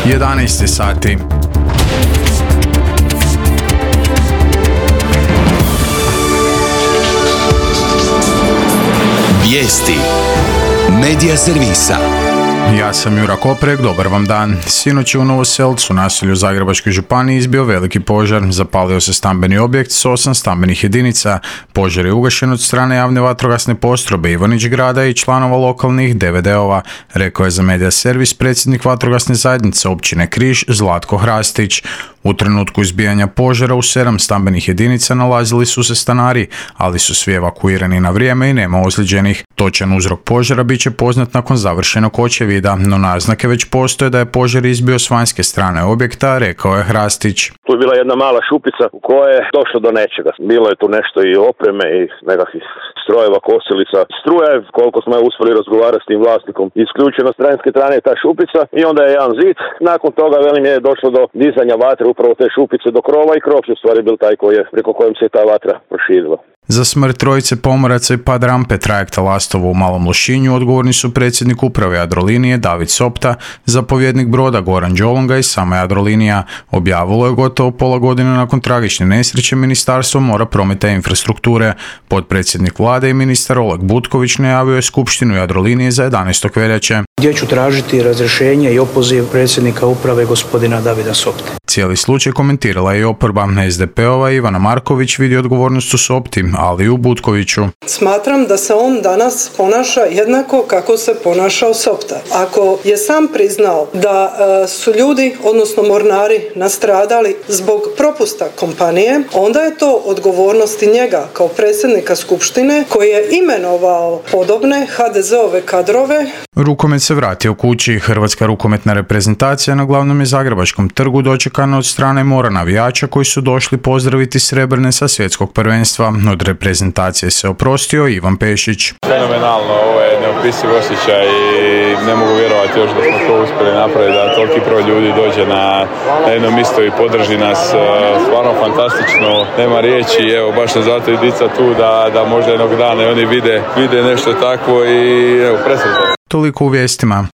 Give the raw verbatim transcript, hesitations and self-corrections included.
jedanaest sati. Vijesti Medija servisa. Ja sam Jura Koprek, dobar vam dan. Sinoć je u Novoselcu, naselju Zagrebačkoj županiji, izbio veliki požar. Zapalio se stambeni objekt s osam stambenih jedinica. Požar je ugašen od strane javne vatrogasne postrojbe Ivanić grada i članova lokalnih D V D-ova, rekao je za Medija servis predsjednik vatrogasne zajednice općine Križ Zlatko Hrastić. U trenutku izbijanja požara u sedam stambenih jedinica nalazili su se stanari, ali su svi evakuirani na vrijeme i nema ozlijeđenih. Točan uzrok požara bit će poznat nakon završenog očevida, no naznake već postoje da je požar izbio s vanjske strane objekta, rekao je Hrastić. Tu je bila jedna mala šupica u kojoj je došlo do nečega. Bilo je tu nešto i opreme i nekakvih strojeva, kosilica. Struja je, koliko smo uspjeli razgovarati s tim vlasnikom, isključeno s stranske strane ta šupica i onda je jedan zid. Nakon toga, velim, je došlo do dizanja vatre upravo te šupice do krova i krov je u stvari bil taj koji je, preko kojem se ta vatra proširila. Za smrt trojice pomoraca i pad rampe trajekta Lastovo u Malom Lošinju odgovorni su predsjednik uprave Jadrolinije David Sopta, zapovjednik broda Goran Đolonga i sama Jadrolinija. Objavilo je gotovo pola godine nakon tragične nesreće Ministarstvo mora, prometa i infrastrukture. Potpredsjednik vlade i ministar Oleg Butković najavio je skupštinu Jadrolinije za jedanaestog veljače. Gdje ću tražiti razrješenje i opoziv predsjednika uprave gospodina Davida Sopte. Cijeli slučaj komentirala je i oporba. S D P-ova Ivana Marković vidi odgovornost u Sopti, ali i u Butkoviću. Smatram da se on danas ponaša jednako kako se ponašao Sopta. Ako je sam priznao da e, su ljudi, odnosno mornari, nastradali zbog propusta kompanije, onda je to odgovornost i njega kao predsjednika skupštine koji je imenovao podobne ha de ze-ove kadrove. Rukomet se vratio kući. Hrvatska rukometna reprezentacija na glavnom je Zagrebačkom trgu dočekana od strane mora navijača koji su došli pozdraviti srebrne sa svjetskog prvenstva. Od reprezentacije se oprostio Ivan Pešić. Fenomenalno, ovo je neopisiv osjećaj i ne mogu vjerovati još da smo to uspjeli napraviti, da toliki broj ljudi dođe na, na jedno mjesto i podrži nas. Stvarno fantastično, nema riječi, evo baš sam zato i dica tu da, da možda jednog dana oni vide, vide nešto takvo i evo presretno. Toliko u vijestima.